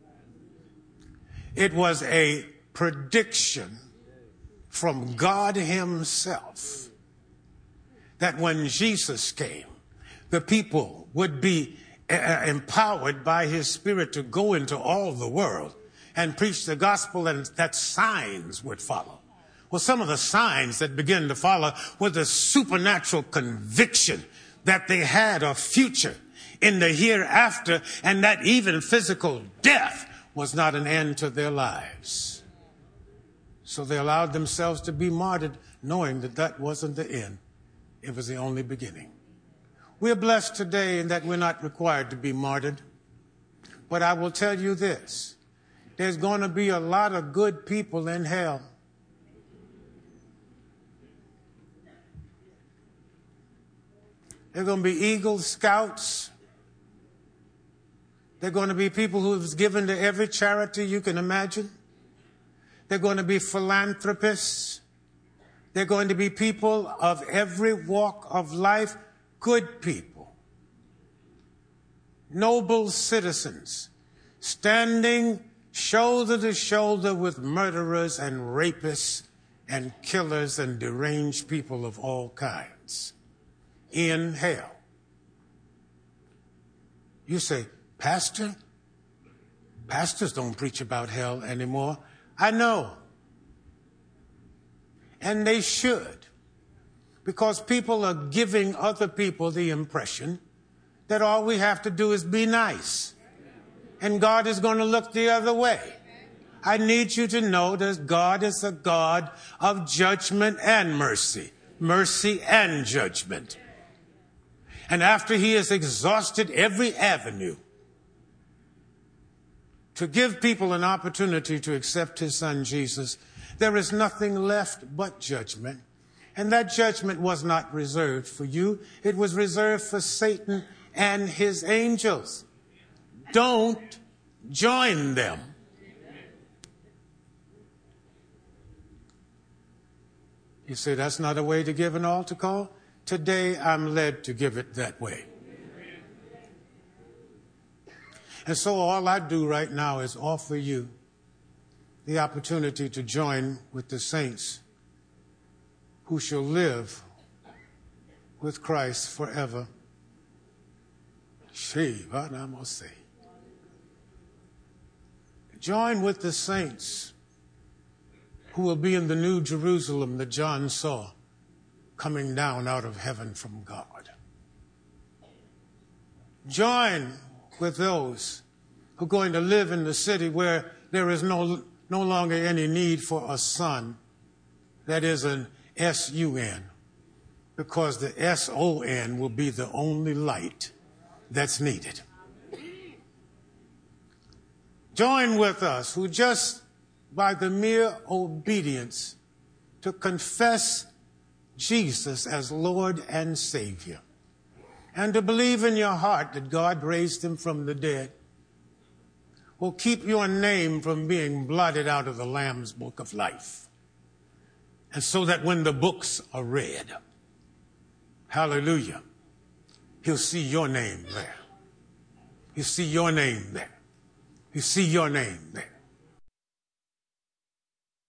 It was a prediction from God himself that when Jesus came, the people would be uh, empowered by his Spirit to go into all the world and preach the gospel, and that signs would follow. Well, some of the signs that began to follow were the supernatural conviction that they had a future in the hereafter, and that even physical death was not an end to their lives. So they allowed themselves to be martyred, knowing that that wasn't the end. It was the only beginning. We're blessed today in that we're not required to be martyred. But I will tell you this. There's going to be a lot of good people in hell. There are going to be Eagle Scouts They're going to be people who have given to every charity you can imagine. They're going to be philanthropists. They're going to be people of every walk of life, good people, noble citizens, standing shoulder to shoulder with murderers and rapists and killers and deranged people of all kinds in hell. You say, Pastor, pastors don't preach about hell anymore. I know. And they should, because people are giving other people the impression that all we have to do is be nice, and God is going to look the other way. I need you to know that God is a God of judgment and mercy, mercy and judgment. And after he has exhausted every avenue to give people an opportunity to accept his son Jesus, there is nothing left but judgment. And that judgment was not reserved for you. It was reserved for Satan and his angels. Don't join them. You say, that's not a way to give an altar call? Today, I'm led to give it that way. And so all I do right now is offer you the opportunity to join with the saints who shall live with Christ forever. Join with the saints who will be in the new Jerusalem that John saw coming down out of heaven from God. Join with those who are going to live in the city where there is no, no longer any need for a sun, that is an S U N, because the S O N will be the only light that's needed. Join with us who just by the mere obedience to confess Jesus as Lord and Savior, and to believe in your heart that God raised him from the dead, will keep your name from being blotted out of the Lamb's book of life. And so that when the books are read, hallelujah, he'll see your name there. You see your name there. You see your name there.